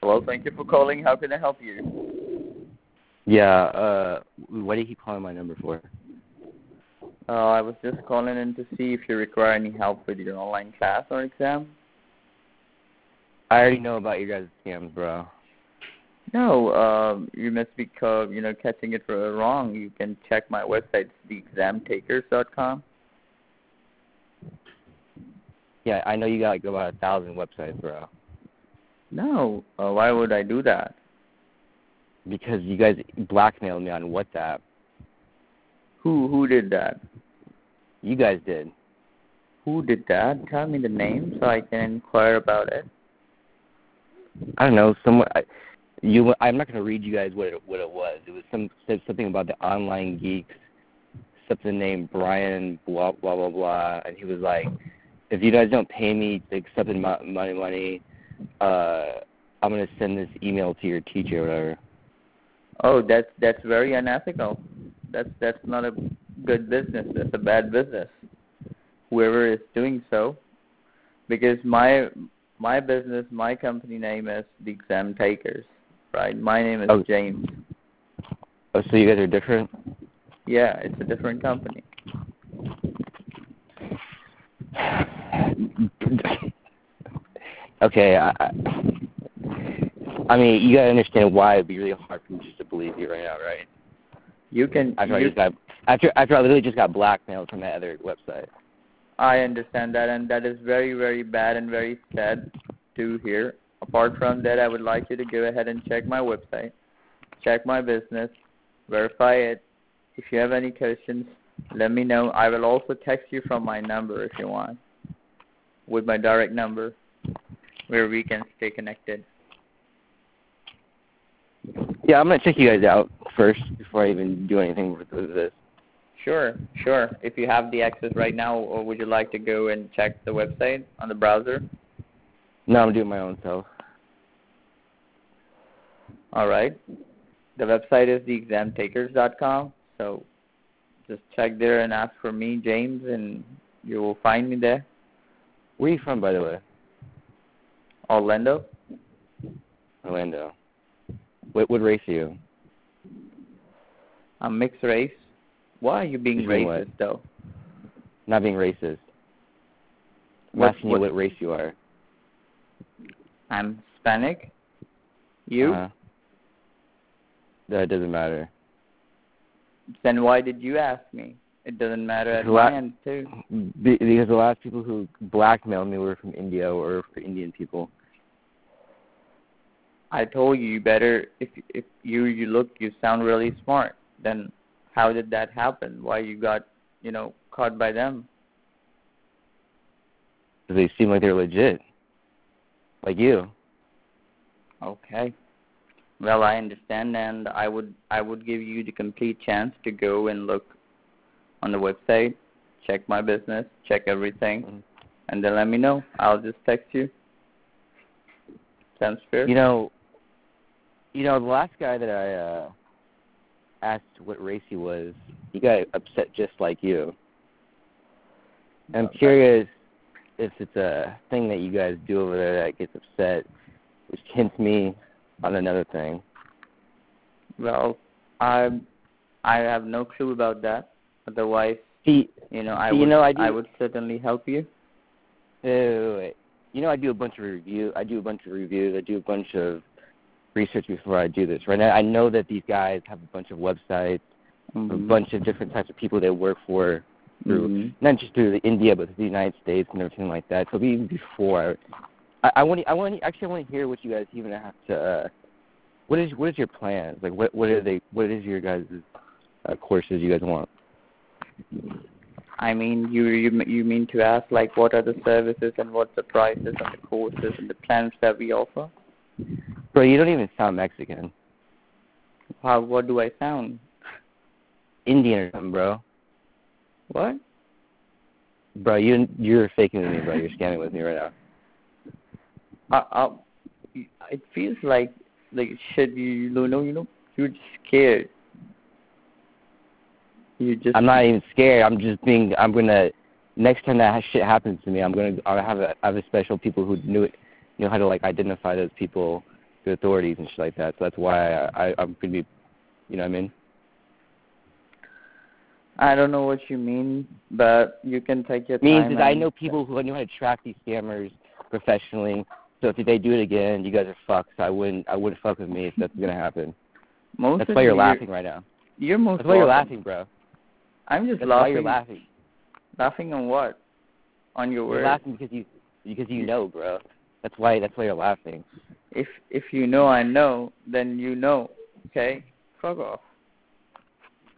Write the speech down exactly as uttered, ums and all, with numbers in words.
Hello, thank you for calling. How can I help you? Yeah, uh, why do you keep calling my number for? Uh, I was just calling in to see if you require any help with your online class or exam. I already know about your guys' scams, bro. No, um, you must be, co- you know, catching it for wrong. You can check my website, the exam takers dot com. Yeah, I know you got like about a thousand websites, bro. No, uh, why would I do that? Because you guys blackmailed me on WhatsApp. Who who did that? You guys did. Who did that? Tell me the name so I can inquire about it. I don't know. Someone. I, you. I'm not gonna read you guys what it what it was. It was some said something about the online geeks. Something named Brian. Blah blah blah blah. And he was like, if you guys don't pay me like something mo- money money, uh, I'm gonna send this email to your teacher or whatever. Oh, that's that's very unethical. That's that's not a good business. That's a bad business. Whoever is doing so, because my my business, my company name is the Exam Takers, right? My name is Oh. James. Oh, so you guys are different? Yeah, it's a different company. Okay, I, I mean, you gotta understand why it'd be really hard for me just to believe you right now, right? You can. After You, I just got after after I literally just got blackmailed from that other website. I understand that, and that is very very bad and very sad to hear. Apart from that, I would like you to go ahead and check my website, check my business, verify it. If you have any questions, let me know. I will also text you from my number if you want, with my direct number, where we can stay connected. Yeah, I'm gonna check you guys out first before I even do anything with this. Sure, sure. If you have the access right now, or would you like to go and check the website on the browser? No, I'm doing my own self. All right. The website is the exam takers dot com. So just check there and ask for me, James, and you will find me there. Where are you from, by the way? Orlando. Orlando. What what race are you? I'm mixed race. Why are you being You're racist, what? though? Not being racist. I'm What, asking what? you what race you are. I'm Hispanic. You? Uh-huh. That doesn't matter. Then why did you ask me? It doesn't matter at The my la- end, too. Be- because the last people who blackmailed me were from India or for Indian people. I told you, you better, if if you, you look, you sound really smart. Then how did that happen? Why you got, you know, caught by them? Because they seem like they're legit. Like you. Okay. Well, I understand, and I would I would give you the complete chance to go and look on the website, check my business, check everything, Mm-hmm. and then let me know. I'll just text you. Sounds fair? You know, you know, the last guy that I uh, asked what race he was, he got upset just like you. I'm Okay. curious if it's a thing that you guys do over there that gets upset, which hints me on another thing. Well, I I have no clue about that. Otherwise, See, you know, I see, would you know, I do. I would certainly help you. Wait, wait, wait. You know, I do a bunch of review. I do a bunch of reviews. I do a bunch of research before I do this. Right now, I know that these guys have a bunch of websites, Mm-hmm. a bunch of different types of people they work for, through Mm-hmm. not just through the India, but the United States and everything like that. So even before, I, I want, I want, actually, I want to hear what you guys even have to. Uh, what is, what is your plans? Like, what, what are they? What is your guys' uh, courses you guys want? I mean, you you you mean to ask like what are the services and what's the prices and the courses and the plans that we offer? Bro, you don't even sound Mexican. How what do I sound? Indian or something, bro. What? Bro, you you're faking with me, bro. You're scamming with me right now. Uh, uh, it feels like like shit. You you know you know you're just scared. You just. I'm not even scared. I'm just being. I'm gonna. Next time that shit happens to me, I'm gonna. I have a. I have a special people who knew it, know how to like identify those people the authorities and shit like that. So that's why I, I I'm gonna be, you know what I mean? I don't know what you mean, but you can take your Means time. is I know people who know how to track these scammers professionally. So if they do it again, you guys are fucked. So I wouldn't I wouldn't fuck with me if that's gonna happen. Most that's of why you're you, laughing right now. You're most That's why you're welcome. laughing, bro. I'm just that's laughing. Why you're laughing. Laughing on what? On your you're words. You're laughing because you because you know, bro. That's why that's why you're laughing. If if you know I know, then you know. Okay? Fuck off.